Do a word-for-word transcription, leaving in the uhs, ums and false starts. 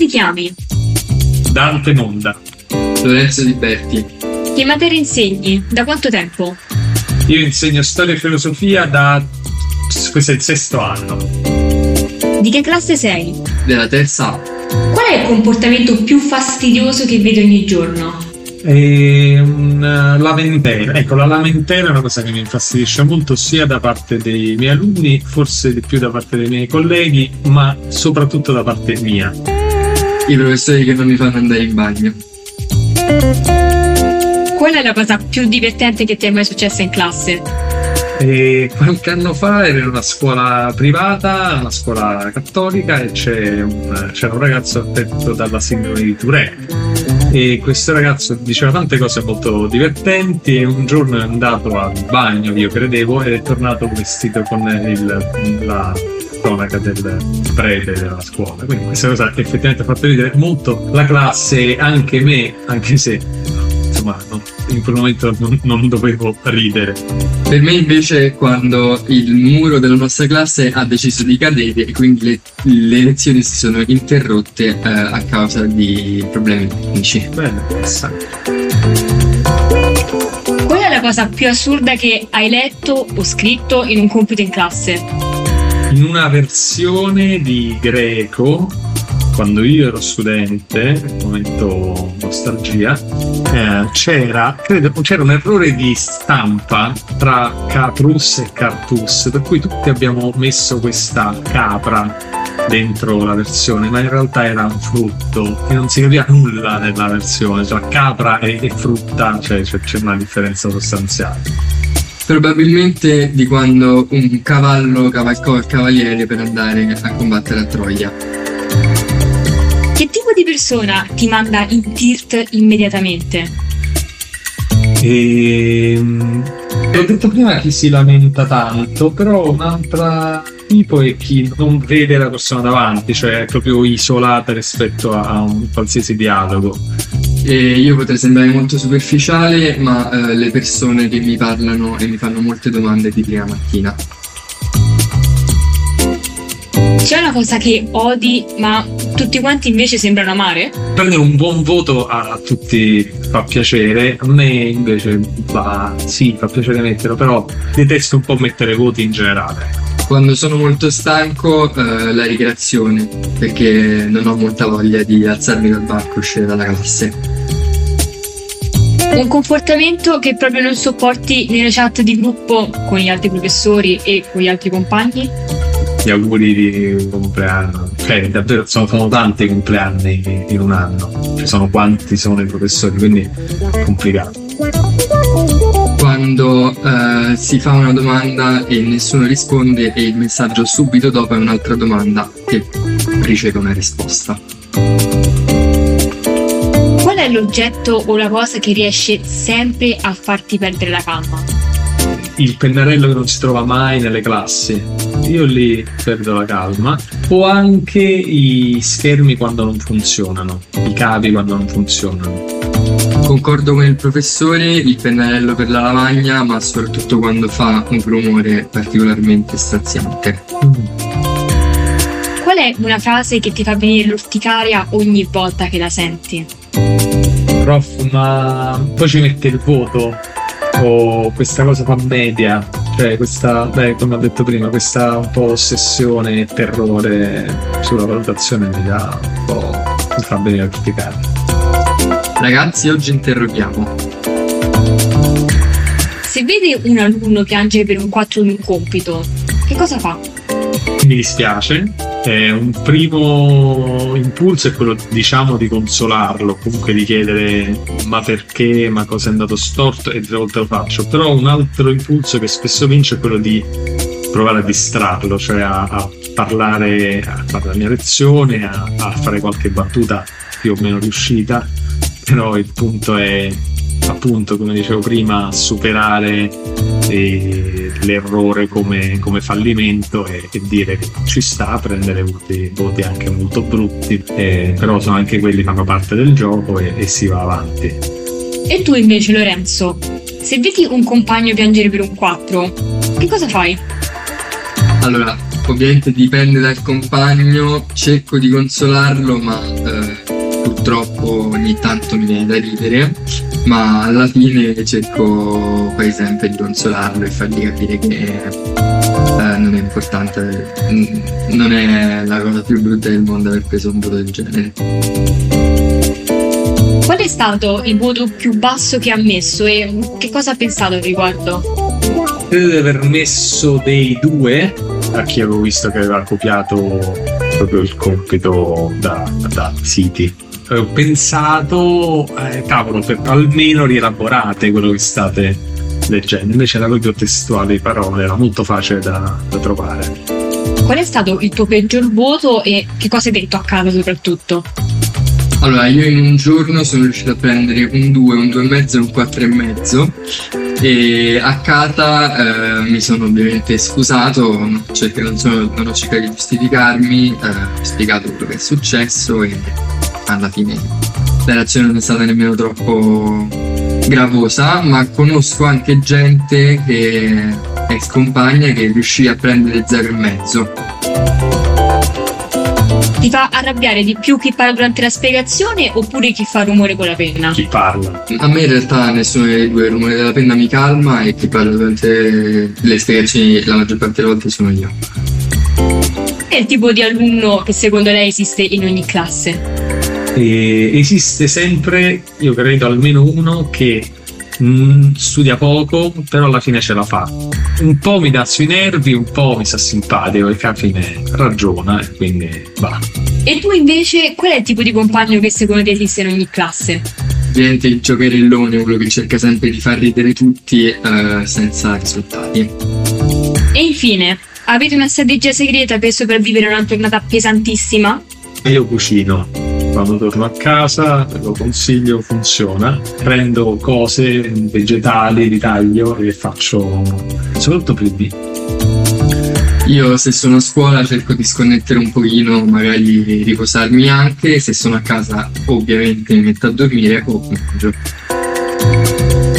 ti chiami? Dante Monda. Lorenzo Di Berti. Che materia insegni? Da quanto tempo? Io insegno storia e filosofia da... questo è il sesto anno. Di che classe sei? Della terza A. Qual è il comportamento più fastidioso che vedi ogni giorno? E una lamentela, ecco, la lamentela è una cosa che mi infastidisce molto sia da parte dei miei alunni, forse di più da parte dei miei colleghi, ma soprattutto da parte mia. I professori che non mi fanno andare in bagno. Qual è la cosa più divertente che ti è mai successa in classe? E qualche anno fa ero in una scuola privata, una scuola cattolica, e c'è un, c'era un ragazzo affetto dalla sindrome di Tourette. E questo ragazzo diceva tante cose molto divertenti e un giorno è andato al bagno, io credevo, ed è tornato vestito con il, la tonaca del prete della scuola. Quindi questa cosa effettivamente ha fatto ridere molto la classe, anche me, anche se insomma non, in quel momento non, non dovevo ridere. Per me invece quando il muro della nostra classe ha deciso di cadere e quindi le, le lezioni si sono interrotte eh, a causa di problemi tecnici. Bene, interessante. Qual è la cosa più assurda che hai letto o scritto in un compito in classe? In una versione di greco, quando io ero studente, momento nostalgia, eh, c'era, credo, c'era un errore di stampa tra caprus e cartus, per cui tutti abbiamo messo questa capra dentro la versione, ma in realtà era un frutto e non si capiva nulla nella versione, cioè capra e, e frutta, cioè, cioè c'è una differenza sostanziale. Probabilmente di quando un cavallo cavalcò il cavaliere per andare a combattere a Troia. Che tipo di persona ti manda in tilt immediatamente? E... ho detto prima chi si lamenta tanto, però un'altra tipo è chi non vede la persona davanti, cioè è proprio isolata rispetto a un qualsiasi dialogo. E io potrei sembrare molto superficiale, ma eh, le persone che mi parlano e mi fanno molte domande di prima mattina. C'è una cosa che odi ma tutti quanti invece sembrano amare? Prendere un buon voto a tutti fa piacere, a me invece va, sì, fa piacere metterlo, però detesto un po' mettere voti in generale. Quando sono molto stanco, eh, la ricreazione, perché non ho molta voglia di alzarmi dal banco e uscire dalla classe. Un comportamento che proprio non sopporti nelle chat di gruppo con gli altri professori e con gli altri compagni? Gli auguri di compleanno, cioè davvero sono, sono tanti compleanni in un anno, ci sono quanti sono i professori, quindi è complicato. Quando eh, si fa una domanda e nessuno risponde e il messaggio subito dopo è un'altra domanda che riceve una risposta. Qual è l'oggetto o la cosa che riesce sempre a farti perdere la calma? Il pennarello che non si trova mai nelle classi, io lì perdo la calma, o anche i schermi quando non funzionano, i cavi quando non funzionano. Concordo con il professore, il pennarello per la lavagna, ma soprattutto quando fa un rumore particolarmente straziante. Mm. Qual è una frase che ti fa venire l'orticaria ogni volta che la senti? Prof, ma poi ci mette il voto? O questa cosa fa media, cioè questa, beh, come ho detto prima, questa un po' ossessione e terrore sulla valutazione mi dà un po', mi fa venire a criticare. Ragazzi, oggi interroghiamo. Se vede un alunno piangere per un quattro in un compito, che cosa fa? Mi dispiace, è un primo impulso è quello, diciamo, di consolarlo, comunque di chiedere ma perché, ma cosa è andato storto, e tre volte lo faccio. Però un altro impulso che spesso vince è quello di provare a distrarlo, cioè a, a parlare, a fare la mia lezione, a, a fare qualche battuta più o meno riuscita, però il punto è, appunto, come dicevo prima, superare eh, l'errore come, come fallimento e, e dire che ci sta, prendere voti, voti anche molto brutti, eh, però sono anche quelli, fanno parte del gioco e, e si va avanti. E tu invece, Lorenzo, se vedi un compagno piangere per un quattro, che cosa fai? Allora, ovviamente dipende dal compagno, cerco di consolarlo, ma eh, purtroppo ogni tanto mi viene da ridere, ma alla fine cerco quasi sempre di consolarlo e fargli capire che eh, non è importante, non è la cosa più brutta del mondo aver preso un voto del genere. Qual è stato il voto più basso che ha messo e che cosa ha pensato al riguardo? Credo di aver messo dei due a chi avevo visto che aveva copiato proprio il compito da, da siti. Ho pensato, eh, cavolo, per, almeno rielaborate quello che state leggendo. Invece era proprio testuale di parole, era molto facile da, da trovare. Qual è stato il tuo peggior voto e che cosa hai detto a casa soprattutto? Allora, io in un giorno sono riuscito a prendere un due, un due e mezzo e un quattro e mezzo e a casa eh, mi sono ovviamente scusato, cioè che non, sono, non ho cercato di giustificarmi, eh, ho spiegato quello che è successo e alla fine la reazione non è stata nemmeno troppo gravosa, ma conosco anche gente che ex compagna che riuscì a prendere zero e mezzo. Ti fa arrabbiare di più chi parla durante la spiegazione oppure chi fa rumore con la penna? Chi parla? A me in realtà nessuno dei due, il rumore della penna mi calma e chi parla durante le spiegazioni la maggior parte delle volte sono io. È il tipo di alunno che secondo lei esiste in ogni classe? E esiste sempre, io credo, almeno uno che mh, studia poco, però alla fine ce la fa. Un po' mi dà sui nervi, un po' mi sta simpatico, perché alla fine ragiona e quindi va. E tu invece, qual è il tipo di compagno che secondo te esiste in ogni classe? Ovviamente il giocherellone, quello che cerca sempre di far ridere tutti eh, senza risultati. E infine, avete una strategia segreta per sopravvivere a una giornata pesantissima? Io cucino. Quando torno a casa, lo consiglio, funziona. Prendo cose vegetali, li taglio e faccio soprattutto per il B. Io se sono a scuola cerco di sconnettere un pochino, magari riposarmi anche, se sono a casa ovviamente mi metto a dormire o mangio.